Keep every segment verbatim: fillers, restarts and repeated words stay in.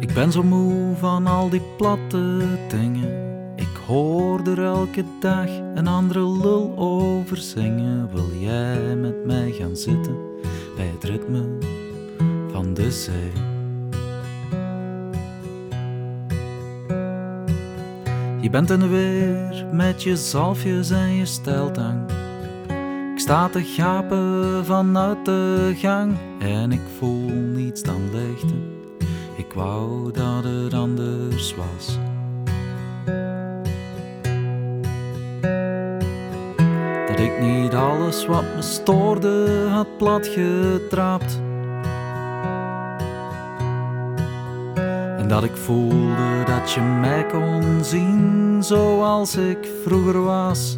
Ik ben zo moe van al die platte dingen. Ik hoor er elke dag een andere lul over zingen. Wil jij met mij gaan zitten bij het ritme van de zee? Je bent in de weer met je zalfjes en je stijltang. Ik sta te gapen vanuit de gang en ik voel niets dan leegte. Ik wou dat het anders was. Dat ik niet alles wat me stoorde had platgetrapt. En dat ik voelde dat je mij kon zien zoals ik vroeger was.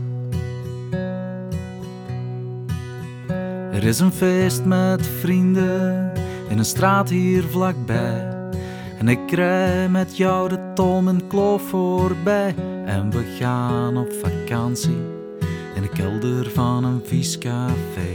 Er is een feest met vrienden in een straat hier vlakbij. En ik rij met jou de Tolm en Kloof voorbij. En we gaan op vakantie in de kelder van een vies café.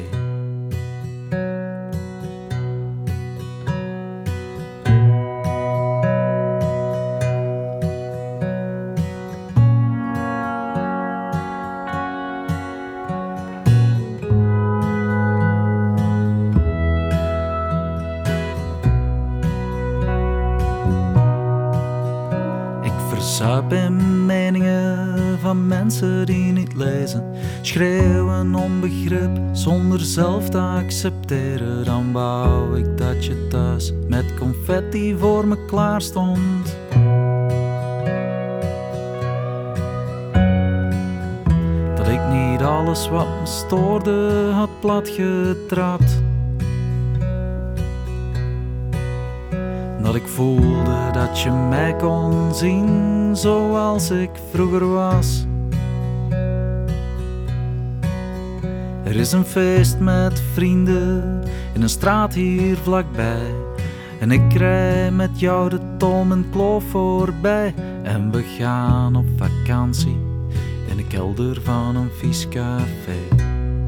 Zuip in meningen van mensen die niet lezen. Schreeuwen om begrip zonder zelf te accepteren. Dan wou ik dat je thuis met confetti voor me klaar stond. Dat ik niet alles wat me stoorde had platgetrapt. Dat ik voelde dat je mij kon zien zoals ik vroeger was. Er is een feest met vrienden in een straat hier vlakbij. En ik rij met jou de Tolm en Kloof voorbij. En we gaan op vakantie in de kelder van een vies café.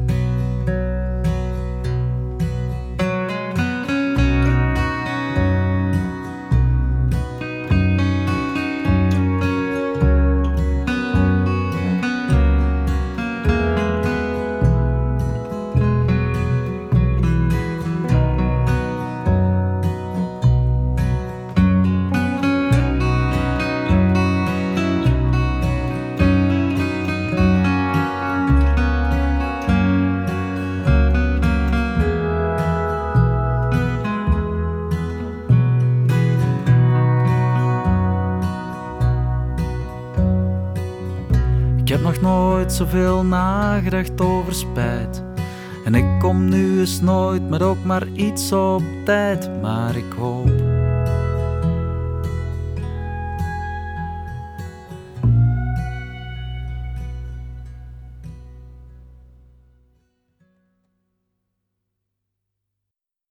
Ik heb nog nooit zoveel nagedacht over spijt. En ik kom nu eens nooit met ook maar iets op tijd. Maar ik hoop